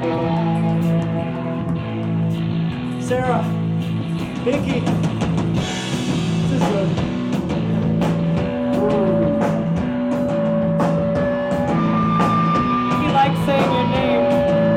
Sarah, Vicky, this is He likes saying your name.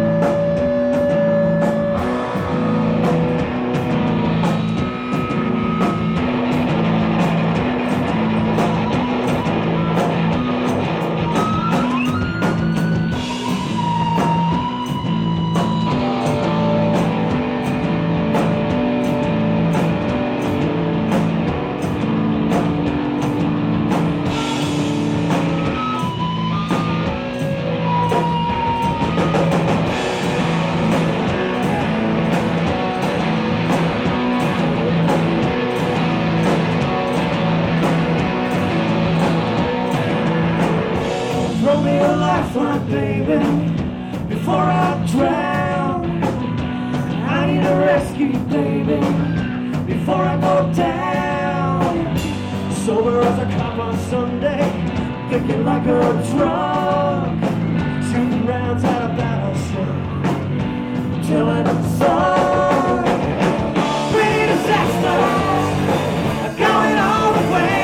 throw me a lifeline, baby, before I drown. I need a rescue, baby, before I go down. Sober as a cop on Sunday, thinking like a drunk, shooting rounds at a battleship, telling a song. Pretty disaster, going all the way.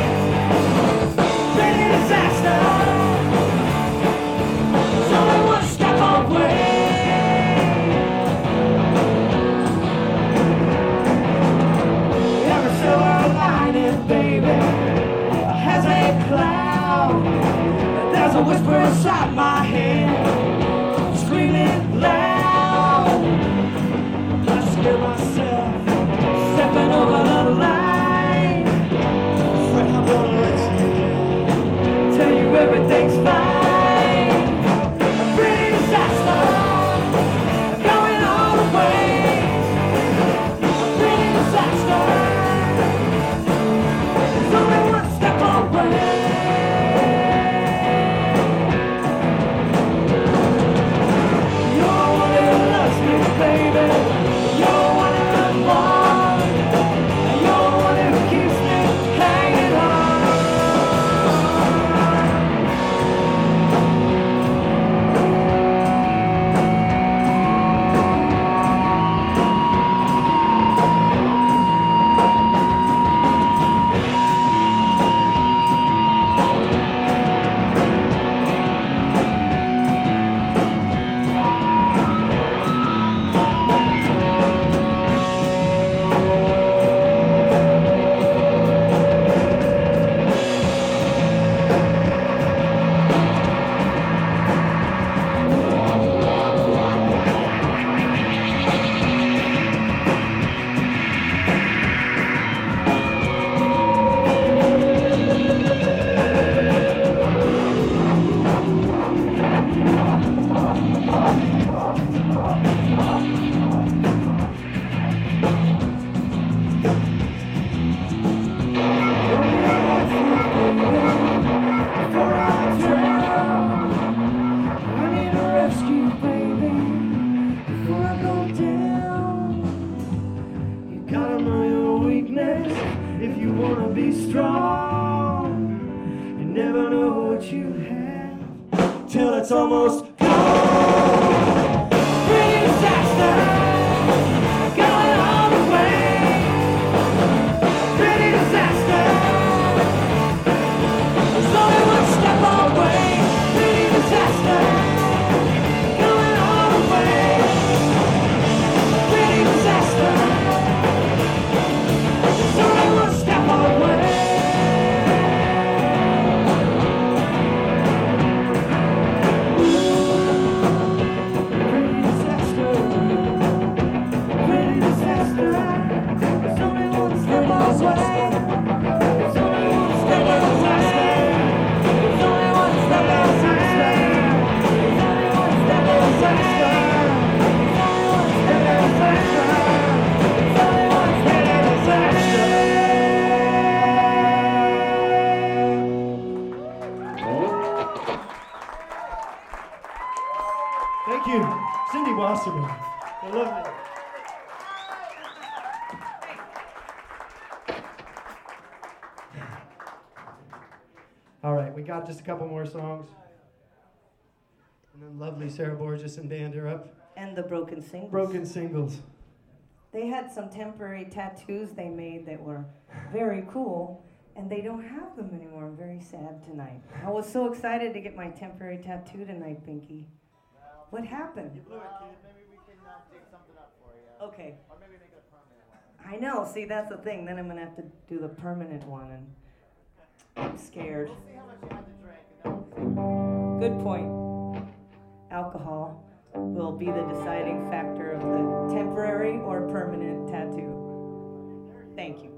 Pretty disaster, there's only one step away. Every silver lining, baby, has a cloud. There's a whisper inside my head, screaming loud. I scare myself, stepping over the line. Afraid I'm gonna let you down, tell you everything's fine. A pretty disaster, going all the way. A pretty disaster, there's only one step away. You're the one who loves me, baby. You're the one who loves me. You're the one who keeps me hanging on. Before I drown, I need a rescue, baby, before I go down. You gotta know your weakness if you wanna be strong. You never know what you have till it's almost gone. Pretty disaster, going all the way. Pretty disaster, there's only one step away. Pretty disaster, going all the way. Pretty disaster, there's only one step away. Pretty disaster, pretty disaster, there's only one step away. There's only one step away. There's only one step away. There's only one step away. There's only one step away. There's only one step away. Thank you, Cindy Wasserman. I love it. All right, we got just a couple more songs, and then lovely Sarah Borges and band are up. And the Broken Singles. Broken Singles. They had some temporary tattoos they made that were very cool, and they don't have them anymore. I'm very sad tonight. I was so excited to get my temporary tattoo tonight, Pinky. What happened? You blew it, kid. Maybe we can dig something up for you. Okay. Or maybe make it a permanent one. I know. See, that's the thing. Then I'm going to have to do the permanent one, and I'm scared. We'll see how much you have to drink, and then we'll see. Good point. Alcohol will be the deciding factor of the temporary or permanent tattoo. Thank you.